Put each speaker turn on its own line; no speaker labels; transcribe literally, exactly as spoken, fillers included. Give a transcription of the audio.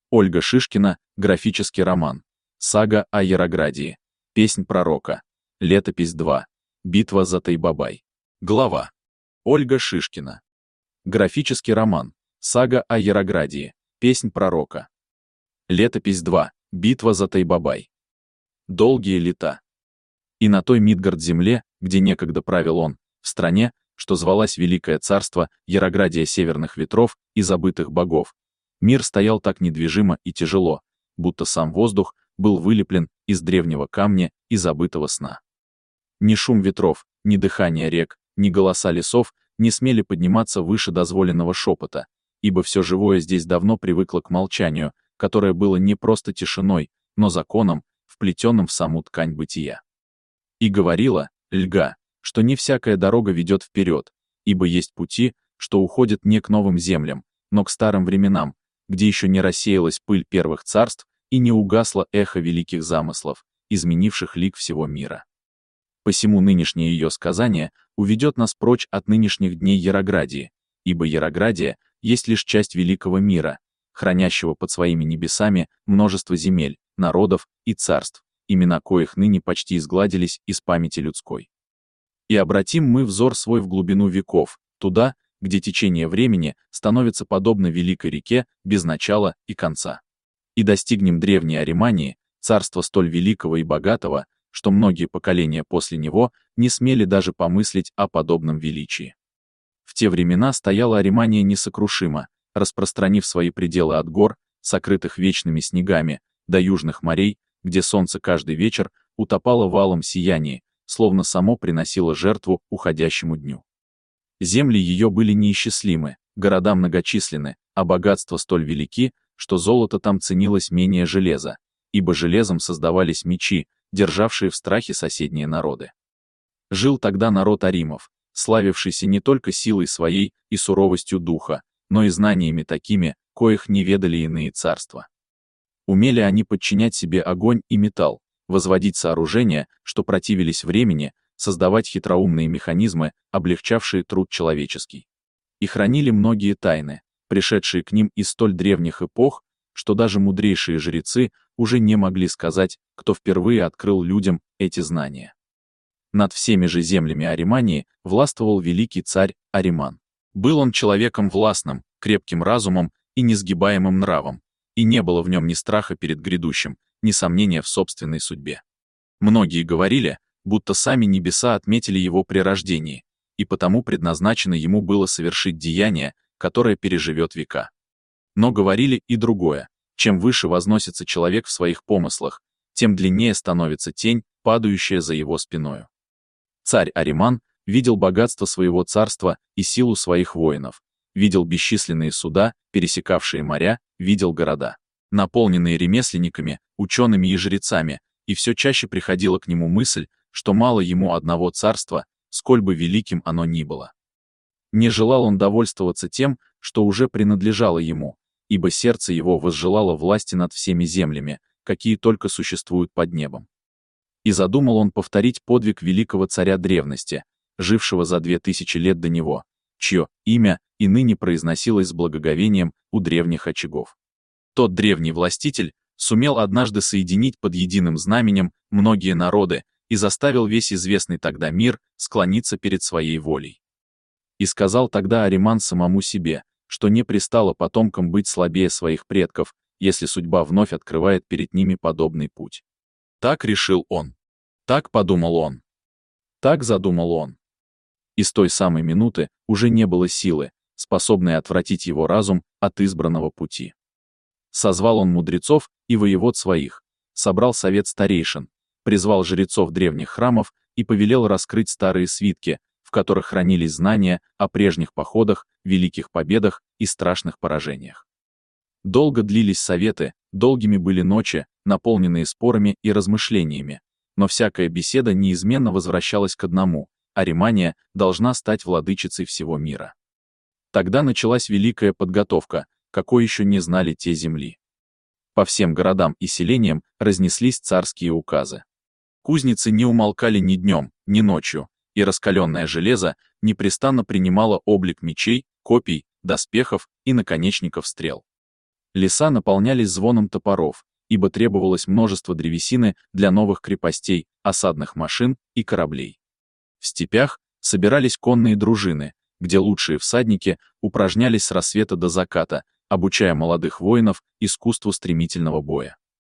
Ольга Шишкина, графический роман. Сага о Яроградии. Песнь пророка. Летопись два. Битва за Тайбабай. Глава. Ольга Шишкина. Графический роман. Сага о Яроградии. Песнь пророка. Летопись два. Битва за Тайбабай. Долгие лета. И на той Мидгард-земле, где некогда правил он, в стране, что звалась Великое Царство Яроградия Северных Ветров и Забытых Богов, мир стоял так недвижимо и тяжело, будто сам воздух был вылеплен из древнего камня и забытого сна. Ни шум ветров, ни дыхание рек, ни голоса лесов не смели подниматься выше дозволенного шепота, ибо все живое здесь давно привыкло к молчанию, которое было не просто тишиной, но законом, вплетенным в саму ткань бытия. И говорила Льга, что не всякая дорога ведет вперед, ибо есть пути, что уходят не к новым землям, но к старым временам, где еще не рассеялась пыль первых царств и не угасло эхо великих замыслов, изменивших лик всего мира. Посему нынешнее ее сказание уведет нас прочь от нынешних дней Яроградии, ибо Яроградия есть лишь часть великого мира, хранящего под своими небесами множество земель, народов и царств, имена коих ныне почти изгладились из памяти людской. И обратим мы взор свой в глубину веков, туда, где течение времени становится подобно великой реке без начала и конца. И достигнем древней Аримании, царства столь великого и богатого, что многие поколения после него не смели даже помыслить о подобном величии. В те времена стояла Аримания несокрушимо, распространив свои пределы от гор, сокрытых вечными снегами, до южных морей, где солнце каждый вечер утопало в алом сиянии, словно само приносило жертву уходящему дню. Земли ее были неисчислимы, города многочисленны, а богатства столь велики, что золото там ценилось менее железа, ибо железом создавались мечи, державшие в страхе соседние народы. Жил тогда народ аримов, славившийся не только силой своей и суровостью духа, но и знаниями такими, коих не ведали иные царства. Умели они подчинять себе огонь и металл, возводить сооружения, что противились времени, создавать хитроумные механизмы, облегчавшие труд человеческий. И хранили многие тайны, пришедшие к ним из столь древних эпох, что даже мудрейшие жрецы уже не могли сказать, кто впервые открыл людям эти знания. Над всеми же землями Аримании властвовал великий царь Ариман. Был он человеком властным, крепким разумом и несгибаемым нравом, и не было в нем ни страха перед грядущим, ни сомнения в собственной судьбе. Многие говорили, будто сами небеса отметили его при рождении, и потому предназначено ему было совершить деяние, которое переживет века. Но говорили и другое: чем выше возносится человек в своих помыслах, тем длиннее становится тень, падающая за его спиною. Царь Ариман видел богатство своего царства и силу своих воинов, видел бесчисленные суда, пересекавшие моря, видел города, наполненные ремесленниками, учеными и жрецами, и все чаще приходила к нему мысль, что мало ему одного царства, сколь бы великим оно ни было. Не желал он довольствоваться тем, что уже принадлежало ему, ибо сердце его возжелало власти над всеми землями, какие только существуют под небом. И задумал он повторить подвиг великого царя древности, жившего за две тысячи лет до него, чье имя и ныне произносилось с благоговением у древних очагов. Тот древний властитель сумел однажды соединить под единым знаменем многие народы и заставил весь известный тогда мир склониться перед своей волей. И сказал тогда Ариман самому себе, что не пристало потомкам быть слабее своих предков, если судьба вновь открывает перед ними подобный путь. Так решил он. Так подумал он. Так задумал он. И с той самой минуты уже не было силы, способной отвратить его разум от избранного пути. Созвал он мудрецов и воевод своих, собрал совет старейшин, призвал жрецов древних храмов и повелел раскрыть старые свитки, в которых хранились знания о прежних походах, великих победах и страшных поражениях. Долго длились советы, долгими были ночи, наполненные спорами и размышлениями, но всякая беседа неизменно возвращалась к одному: Аримания должна стать владычицей всего мира. Тогда началась великая подготовка, какой еще не знали те земли. По всем городам и селениям разнеслись царские указы. Кузницы не умолкали ни днем, ни ночью, и раскаленное железо непрестанно принимало облик мечей, копий, доспехов и наконечников стрел. Леса наполнялись звоном топоров, ибо требовалось множество древесины для новых крепостей, осадных машин и кораблей. В степях собирались конные дружины, где лучшие всадники упражнялись с рассвета до заката, обучая молодых воинов искусству стремительного боя.